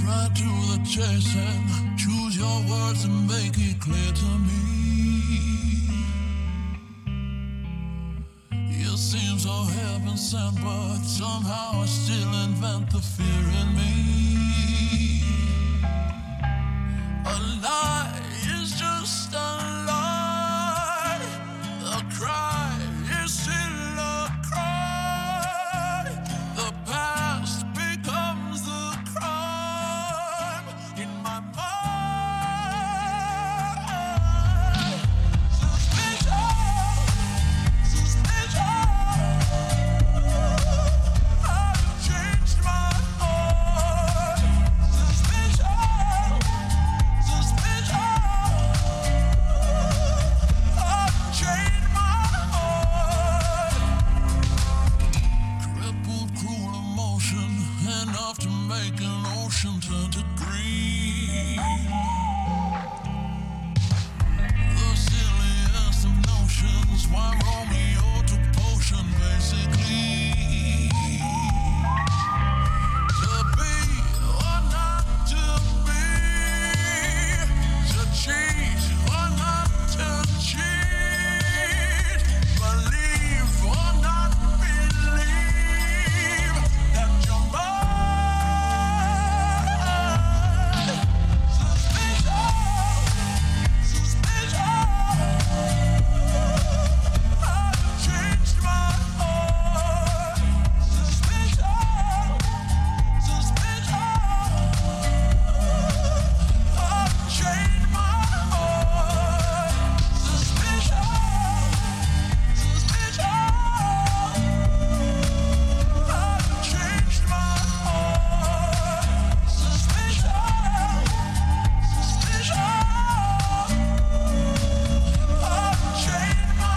Cut to the chase and choose your words and make it clear to me. You seem so heaven sent, but somehow I still invent the fear in me. A lie is just a lie. A cry is still a cry. The past becomes the crime in my mind. Suspicion, suspicion. I've changed my heart. Suspicion, suspicion. I've changed my heart. Crippled, cruel emotion, enough to make an ocean turn to green. The silliest of notions, why Romeo took potion, basically. To be or not to be, to cheat or not to cheat, believe or not believe that you're mine. Suspicion, suspicion. I've changed my heart. Suspicion, suspicion. I've changed my heart. Suspicion, suspicion. I've changed my heart. Suspicion, suspicion. I've changed my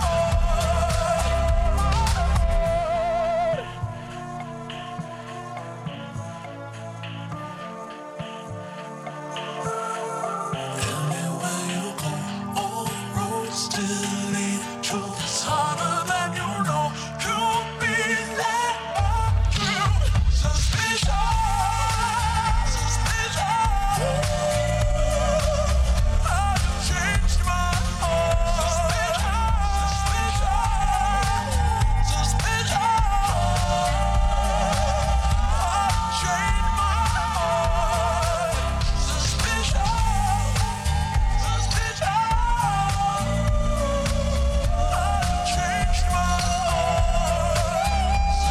Anywhere you go, all roads still lead to this harder than you know. You'll be led through suspicion, suspicion. I've changed my heart. Suspicion, suspicion. I've changed my heart. Suspicion, suspicion. I've changed my heart.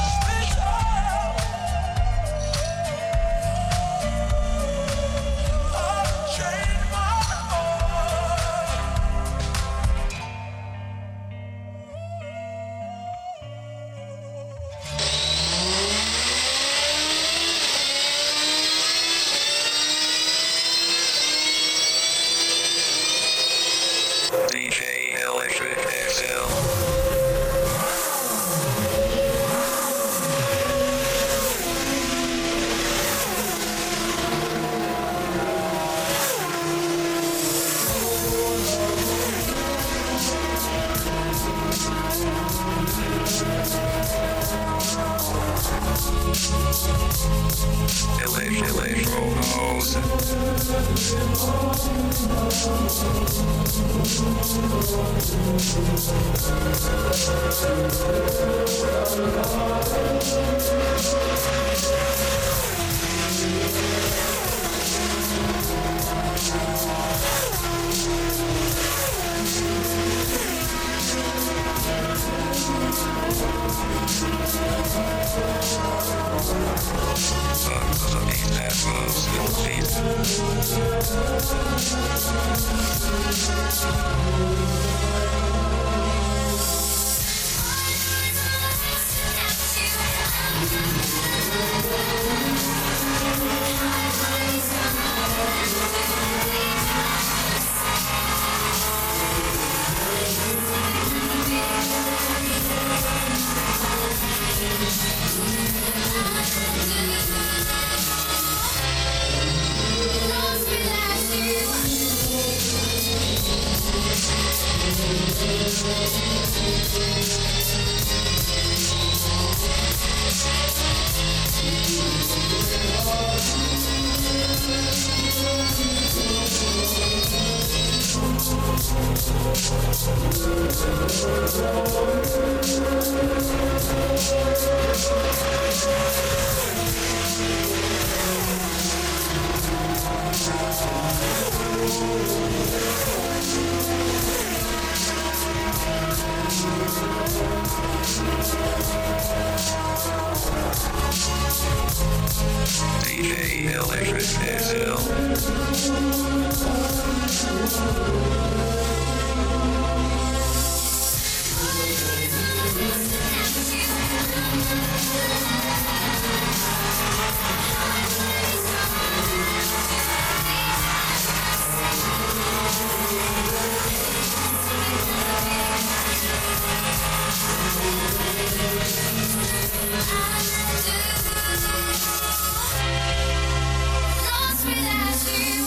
Snapchat. DJ Electric SL. Lost without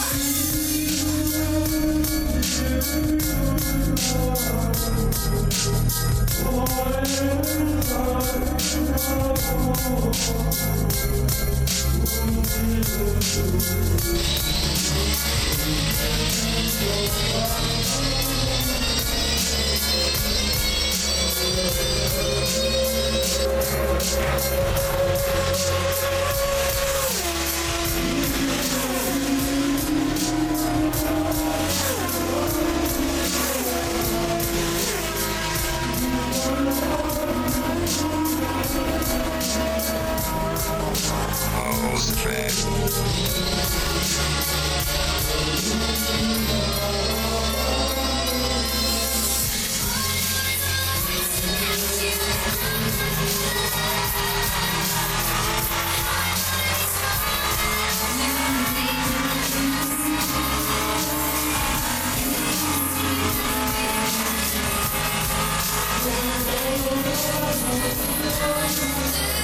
Pause the track. you.